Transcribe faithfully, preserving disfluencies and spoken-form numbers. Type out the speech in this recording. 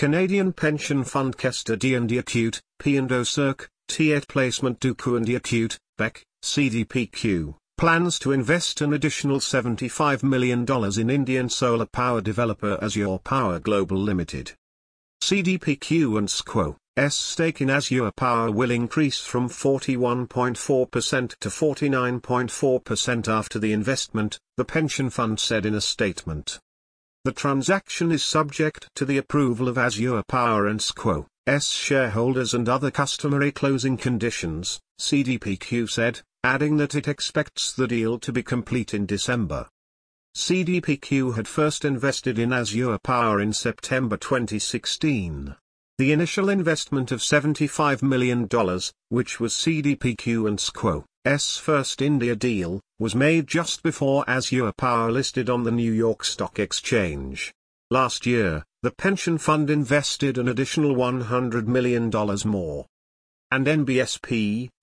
Canadian pension fund Kester D and D Acute, P and O Cirque, T eight Placement Duku and D Acute, Beck, C D P Q, plans to invest an additional seventy-five million dollars in Indian solar power developer Azure Power Global Limited. C D P Q and S Q O's stake in Azure Power will increase from forty-one point four percent to forty-nine point four percent after the investment, the pension fund said in a statement. The transaction is subject to the approval of Azure Power and S Q O's shareholders and other customary closing conditions, C D P Q said, adding that it expects the deal to be complete in December. C D P Q had first invested in Azure Power in September twenty sixteen. The initial investment of seventy-five million dollars, which was C D P Q and S Q O's first India deal, was made just before Azure Power listed on the New York Stock Exchange. Last year, the pension fund invested an additional one hundred million dollars more. And N B S P,